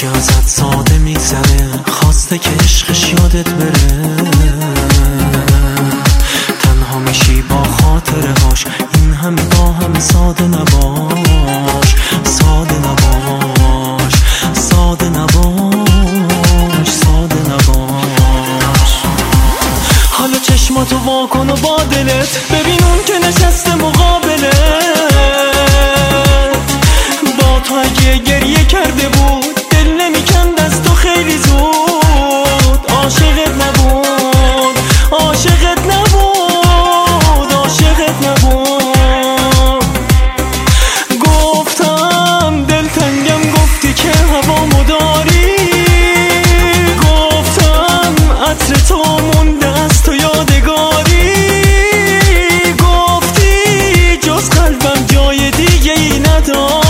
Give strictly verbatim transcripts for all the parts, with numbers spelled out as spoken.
که ازت ساده میگذره، خواسته که عشقش یادت بره. تنها میشی با خاطره هاش، این همه با همه ساده نباش، ساده نباش، ساده نباش، ساده نباش. حالا چشماتو وا کن و با دلت ببین اون که نشسته مقابلت. با تو اگه گریه کرده بود دل نمیکند از تو خیلی زود. عاشقت نبود، عاشقت نبود، عاشقت نبود. گفتم دلتنگم، گفتی که هوامو داری. گفتم عطر تو مونده از تو یادگاری. گفتی جز قلبم جای دیگه ای نداری.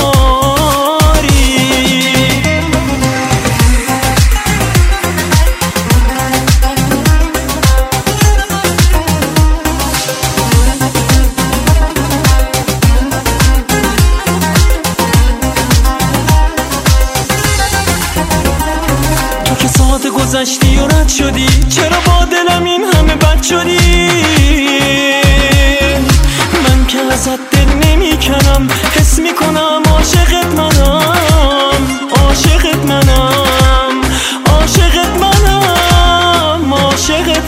تو که ساعت گذشتی و رد شدی، چرا با دلم این همه بد شدی؟ من که ازت دل نمی کنم، حس می کنم عاشقت منم، عاشقت منم، عاشقت منم، عاشقت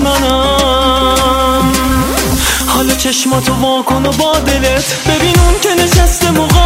منم. حالا چشماتو وا کن و با دلت ببین اون که نشسته مقابلت.